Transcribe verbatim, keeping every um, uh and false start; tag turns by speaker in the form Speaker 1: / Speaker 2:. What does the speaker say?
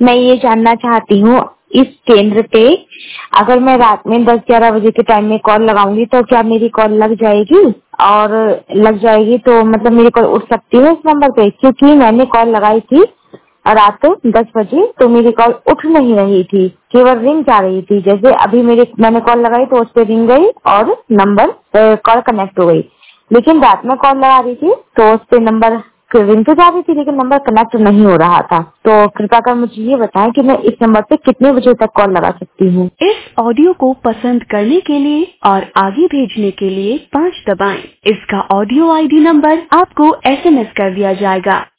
Speaker 1: मैं ये जानना चाहती हूँ इस केंद्र पे अगर मैं रात में दस ग्यारह बजे के टाइम में कॉल लगाऊंगी तो क्या मेरी कॉल लग जाएगी? और लग जाएगी तो मतलब मेरी कॉल उठ सकती है इस नंबर पे? क्योंकि मैंने कॉल लगाई थी रात दस बजे तो मेरी कॉल उठ नहीं रही थी, केवल रिंग जा रही थी। जैसे अभी मेरे मैंने कॉल लगाई तो उस पर रिंग गई और नंबर कॉल कनेक्ट हो गई। लेकिन रात में कॉल लगा रही थी तो उस पे नंबर रिंग तो जा रही थी लेकिन नंबर कनेक्ट नहीं हो रहा था। तो कृपया कर मुझे ये बताएं कि मैं इस नंबर पे कितने बजे तक कॉल लगा सकती हूँ?
Speaker 2: इस ऑडियो को पसंद करने के लिए और आगे भेजने के लिए पाँच दबाएं। इसका ऑडियो आईडी नंबर आपको एसएमएस कर दिया जाएगा।